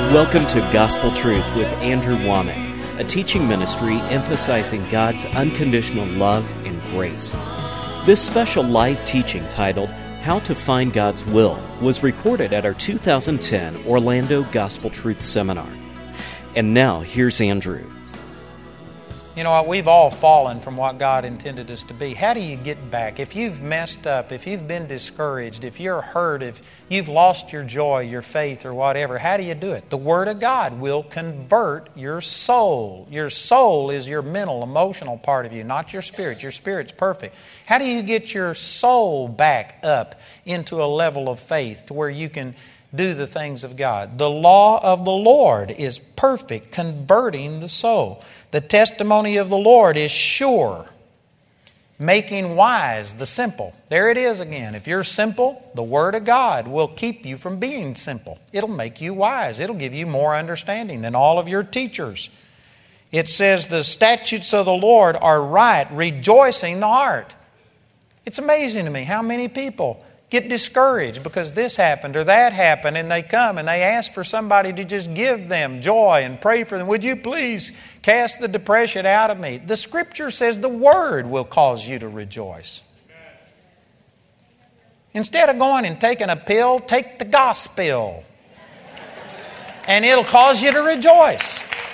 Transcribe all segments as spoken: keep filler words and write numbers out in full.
Welcome to Gospel Truth with Andrew Womack, a teaching ministry emphasizing God's unconditional love and grace. This special live teaching titled How to Find God's Will was recorded at our two thousand ten Orlando Gospel Truth Seminar. And now, here's Andrew. You know what? We've all fallen from what God intended us to be. How do you get back? If you've messed up, if you've been discouraged, if you're hurt, if you've lost your joy, your faith, or whatever, how do you do it? The Word of God will convert your soul. Your soul is your mental, emotional part of you, not your spirit. Your spirit's perfect. How do you get your soul back up into a level of faith to where you can do the things of God? The law of the Lord is perfect, converting the soul. The testimony of the Lord is sure, making wise the simple. There it is again. If you're simple, the Word of God will keep you from being simple. It'll make you wise. It'll give you more understanding than all of your teachers. It says the statutes of the Lord are right, rejoicing the heart. It's amazing to me how many people get discouraged because this happened or that happened, and they come and they ask for somebody to just give them joy and pray for them. Would you please cast the depression out of me? The Scripture says the Word will cause you to rejoice. Instead of going and taking a pill, take the gospel, and it'll cause you to rejoice.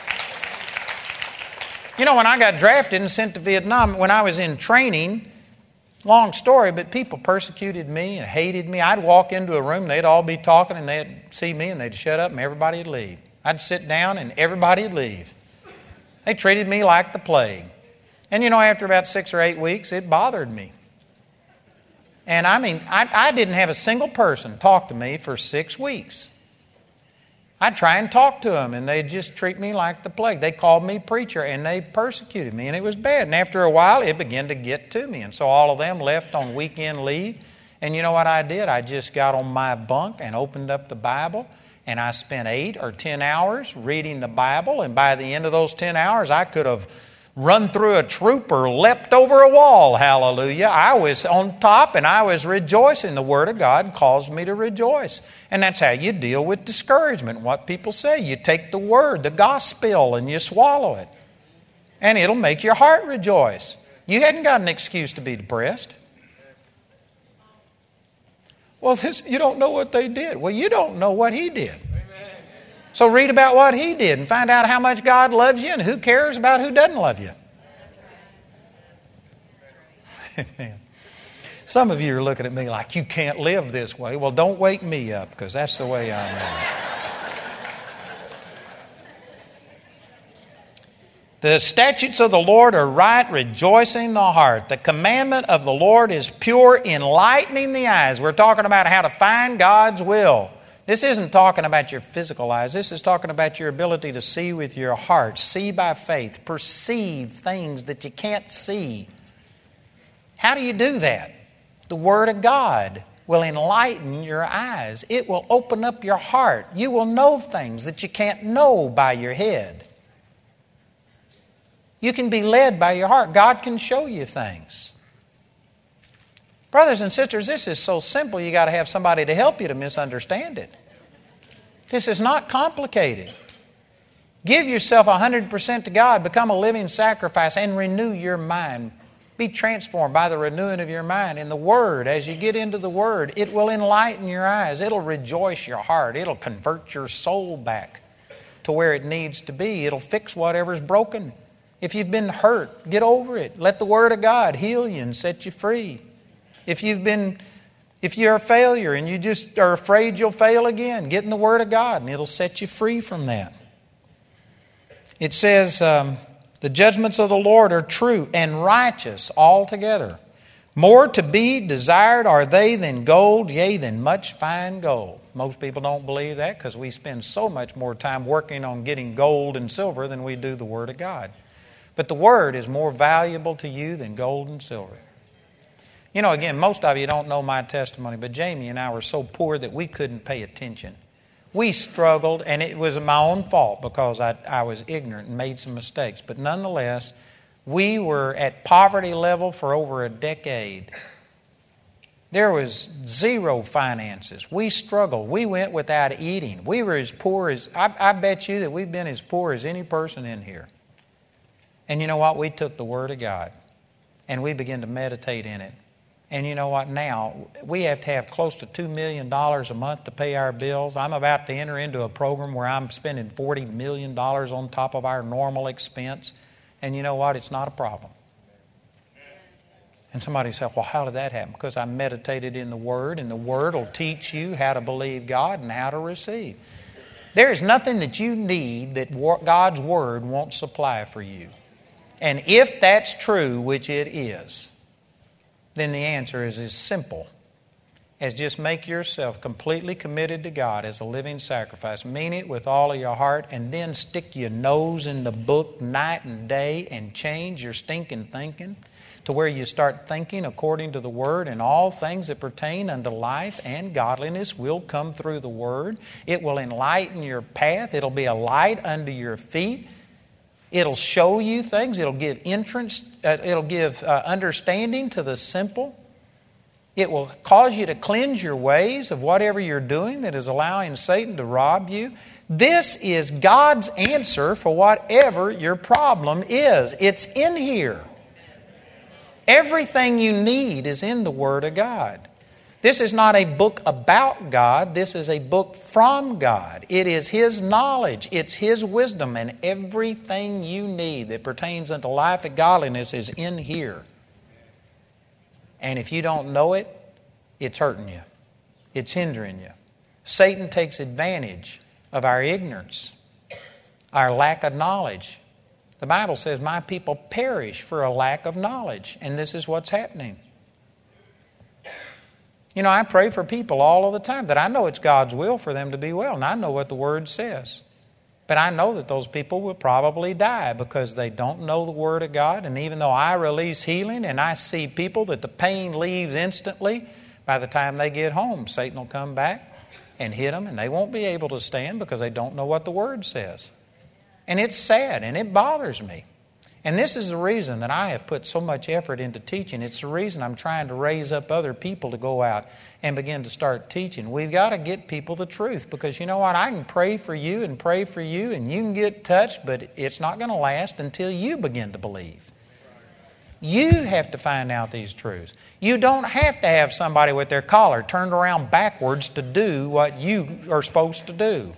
You know, when I got drafted and sent to Vietnam, when I was in training, long story, but people persecuted me and hated me. I'd walk into a room, they'd all be talking, and they'd see me, and they'd shut up, and everybody would leave. I'd sit down, and everybody would leave. They treated me like the plague. And you know, after about six or eight weeks, it bothered me. And I mean, I, I didn't have a single person talk to me for six weeks. I'd try and talk to them, and they'd just treat me like the plague. They called me preacher, and they persecuted me, and it was bad. And after a while, it began to get to me. And so all of them left on weekend leave. And you know what I did? I just got on my bunk and opened up the Bible, and I spent eight or ten hours reading the Bible. And by the end of those ten hours, I could have run through a troop or leapt over a wall. Hallelujah. I was on top and I was rejoicing. The Word of God caused me to rejoice. And that's how you deal with discouragement. What people say, you take the Word, the gospel, and you swallow it. And it'll make your heart rejoice. You hadn't got an excuse to be depressed. Well, this, you don't know what they did. Well, you don't know what He did. So read about what He did and find out how much God loves you and who cares about who doesn't love you. Some of you are looking at me like, you can't live this way. Well, don't wake me up, because that's the way I'm living. The statutes of the Lord are right, rejoicing the heart. The commandment of the Lord is pure, enlightening the eyes. We're talking about how to find God's will. This isn't talking about your physical eyes. This is talking about your ability to see with your heart, see by faith, perceive things that you can't see. How do you do that? The Word of God will enlighten your eyes. It will open up your heart. You will know things that you can't know by your head. You can be led by your heart. God can show you things. Brothers and sisters, this is so simple, you got to have somebody to help you to misunderstand it. This is not complicated. Give yourself one hundred percent to God, become a living sacrifice, and renew your mind. Be transformed by the renewing of your mind. In the Word, as you get into the Word, it will enlighten your eyes. It'll rejoice your heart. It'll convert your soul back to where it needs to be. It'll fix whatever's broken. If you've been hurt, get over it. Let the Word of God heal you and set you free. If you've been, if you're a failure and you just are afraid you'll fail again, get in the Word of God and it'll set you free from that. It says, um, the judgments of the Lord are true and righteous altogether. More to be desired are they than gold, yea, than much fine gold. Most people don't believe that because we spend so much more time working on getting gold and silver than we do the Word of God. But the Word is more valuable to you than gold and silver. You know, again, most of you don't know my testimony, but Jamie and I were so poor that we couldn't pay attention. We struggled, and it was my own fault because I, I was ignorant and made some mistakes. But nonetheless, we were at poverty level for over a decade. There was zero finances. We struggled. We went without eating. We were as poor as, I, I bet you that we've been as poor as any person in here. And you know what? We took the Word of God and we began to meditate in it. And you know what? Now, we have to have close to two million dollars a month to pay our bills. I'm about to enter into a program where I'm spending forty million dollars on top of our normal expense. And you know what? It's not a problem. And somebody said, well, how did that happen? Because I meditated in the Word, and the Word will teach you how to believe God and how to receive. There is nothing that you need that God's Word won't supply for you. And if that's true, which it is, then the answer is as simple as just make yourself completely committed to God as a living sacrifice. Mean it with all of your heart, and then stick your nose in the book night and day and change your stinking thinking to where you start thinking according to the Word, and all things that pertain unto life and godliness will come through the Word. It will enlighten your path. It'll be a light unto your feet. It'll show you things. It'll give entrance. Uh, it'll give uh, understanding to the simple. It will cause you to cleanse your ways of whatever you're doing that is allowing Satan to rob you. This is God's answer for whatever your problem is. It's in here. Everything you need is in the Word of God. This is not a book about God. This is a book from God. It is His knowledge. It's His wisdom. And everything you need that pertains unto life and godliness is in here. And if you don't know it, it's hurting you. It's hindering you. Satan takes advantage of our ignorance, our lack of knowledge. The Bible says, my people perish for a lack of knowledge. And this is what's happening. You know, I pray for people all of the time that I know it's God's will for them to be well. And I know what the Word says. But I know that those people will probably die because they don't know the Word of God. And even though I release healing and I see people that the pain leaves instantly, by the time they get home, Satan will come back and hit them, and they won't be able to stand because they don't know what the Word says. And it's sad, and it bothers me. And this is the reason that I have put so much effort into teaching. It's the reason I'm trying to raise up other people to go out and begin to start teaching. We've got to get people the truth, because you know what? I can pray for you and pray for you, and you can get touched, but it's not going to last until you begin to believe. You have to find out these truths. You don't have to have somebody with their collar turned around backwards to do what you are supposed to do.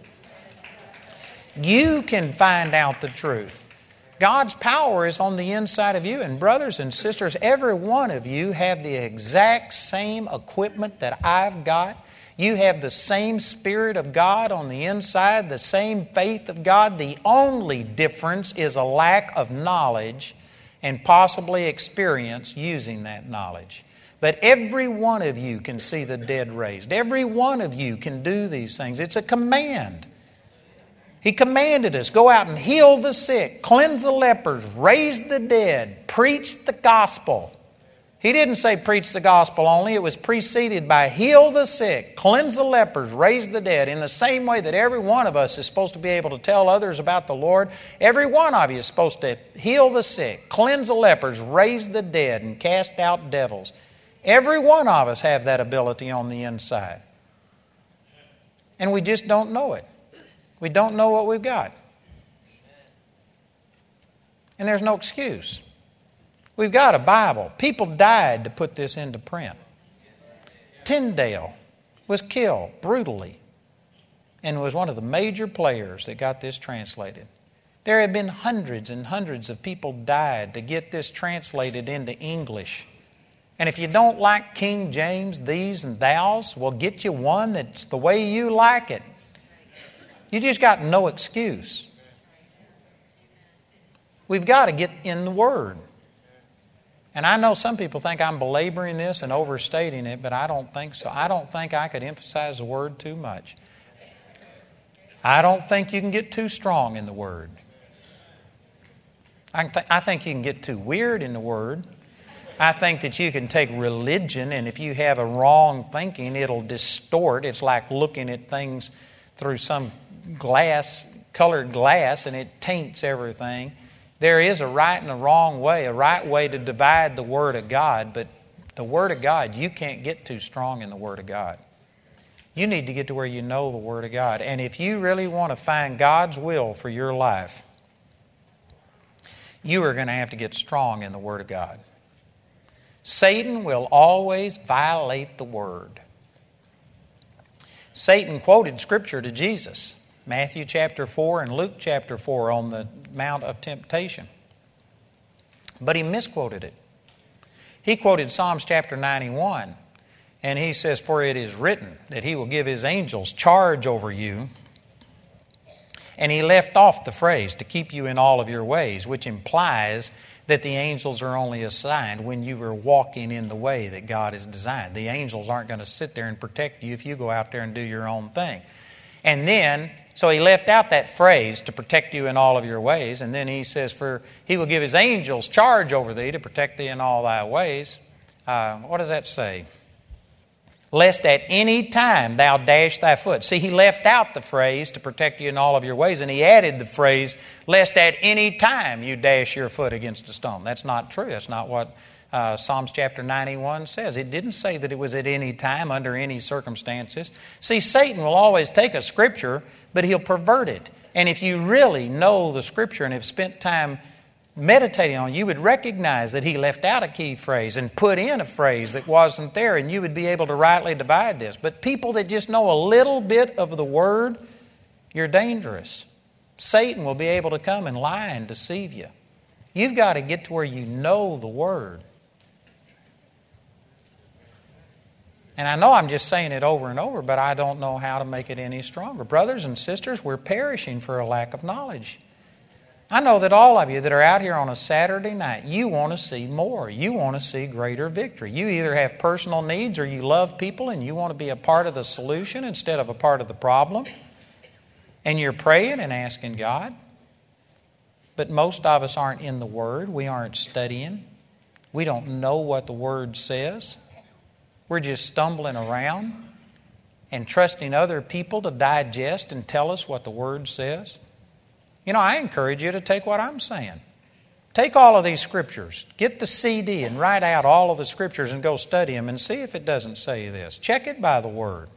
You can find out the truth. God's power is on the inside of you. And brothers and sisters, every one of you have the exact same equipment that I've got. You have the same Spirit of God on the inside, the same faith of God. The only difference is a lack of knowledge and possibly experience using that knowledge. But every one of you can see the dead raised. Every one of you can do these things. It's a command. He commanded us, go out and heal the sick, cleanse the lepers, raise the dead, preach the gospel. He didn't say preach the gospel only. It was preceded by heal the sick, cleanse the lepers, raise the dead. In the same way that every one of us is supposed to be able to tell others about the Lord, every one of you is supposed to heal the sick, cleanse the lepers, raise the dead, and cast out devils. Every one of us have that ability on the inside. And we just don't know it. We don't know what we've got. And there's no excuse. We've got a Bible. People died to put this into print. Tyndale was killed brutally and was one of the major players that got this translated. There have been hundreds and hundreds of people died to get this translated into English. And if you don't like King James, these and thous, well, get you one that's the way you like it. You just got no excuse. We've got to get in the Word. And I know some people think I'm belaboring this and overstating it, but I don't think so. I don't think I could emphasize the Word too much. I don't think you can get too strong in the Word. I, th- I think you can get too weird in the Word. I think that you can take religion, and if you have a wrong thinking, it'll distort. It's like looking at things through some glass, colored glass, and it taints everything. There is a right and a wrong way, a right way to divide the Word of God, but The Word of God, you can't get too strong in the Word of God. You need to get to where you know the Word of God. And if you really want to find God's will for your life, you are going to have to get strong in the Word of God. Satan will always violate the Word. Satan quoted Scripture to Jesus, Matthew chapter four and Luke chapter four on the Mount of Temptation. But he misquoted it. He quoted Psalms chapter ninety-one. And he says, for it is written that he will give his angels charge over you. And he left off the phrase, to keep you in all of your ways, which implies that the angels are only assigned when you are walking in the way that God has designed. The angels aren't going to sit there and protect you if you go out there and do your own thing. And then, so he left out that phrase, to protect you in all of your ways. And then he says, for he will give his angels charge over thee to protect thee in all thy ways. Uh, what does that say? Lest at any time thou dash thy foot. See, he left out the phrase to protect you in all of your ways, and he added the phrase, lest at any time you dash your foot against a stone. That's not true. That's not what uh, Psalms chapter ninety-one says. It didn't say that it was at any time, under any circumstances. See, Satan will always take a Scripture, but he'll pervert it. And if you really know the Scripture and have spent time meditating on, you would recognize that he left out a key phrase and put in a phrase that wasn't there, and you would be able to rightly divide this. But people that just know a little bit of the Word, you're dangerous. Satan will be able to come and lie and deceive you. You've got to get to where you know the Word. And I know I'm just saying it over and over, but I don't know how to make it any stronger. Brothers and sisters, we're perishing for a lack of knowledge. I know that all of you that are out here on a Saturday night, you want to see more. You want to see greater victory. You either have personal needs or you love people and you want to be a part of the solution instead of a part of the problem. And you're praying and asking God. But most of us aren't in the Word. We aren't studying. We don't know what the Word says. We're just stumbling around and trusting other people to digest and tell us what the Word says. You know, I encourage you to take what I'm saying. Take all of these Scriptures. Get the C D and write out all of the Scriptures and go study them and see if it doesn't say this. Check it by the Word.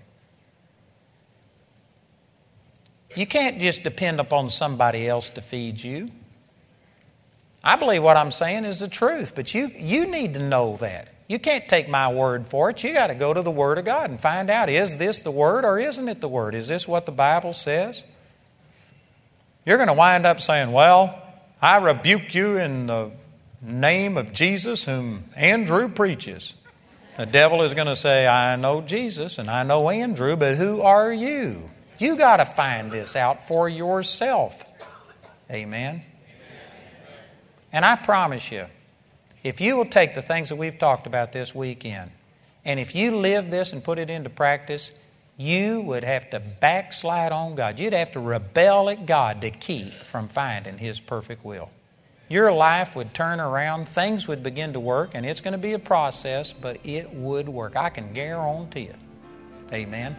You can't just depend upon somebody else to feed you. I believe what I'm saying is the truth, but you, you need to know that. You can't take my word for it. You got to go to the Word of God and find out, is this the Word or isn't it the Word? Is this what the Bible says? You're going to wind up saying, well, I rebuke you in the name of Jesus whom Andrew preaches. The devil is going to say, I know Jesus and I know Andrew, but who are you? You got to find this out for yourself. Amen. And I promise you, if you will take the things that we've talked about this weekend, and if you live this and put it into practice, you would have to backslide on God. You'd have to rebel at God to keep from finding His perfect will. Your life would turn around, things would begin to work, and it's going to be a process, but it would work. I can guarantee it. Amen.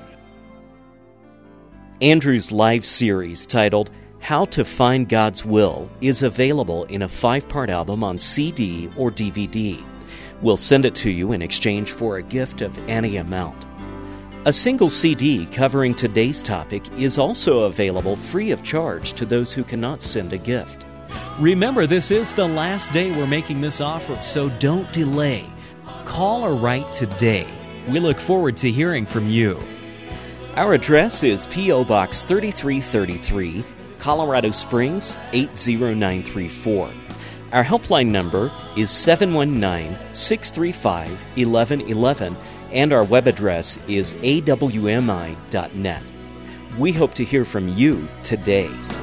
Andrew's live series titled How to Find God's Will is available in a five-part album on C D or D V D. We'll send it to you in exchange for a gift of any amount. A single C D covering today's topic is also available free of charge to those who cannot send a gift. Remember, this is the last day we're making this offer, so don't delay. Call or write today. We look forward to hearing from you. Our address is P O Box thirty-three thirty-three, Colorado Springs eight zero nine three four. Our helpline number is seven one nine, six three five, one one one one, and our web address is A W M I dot net. We hope to hear from you today.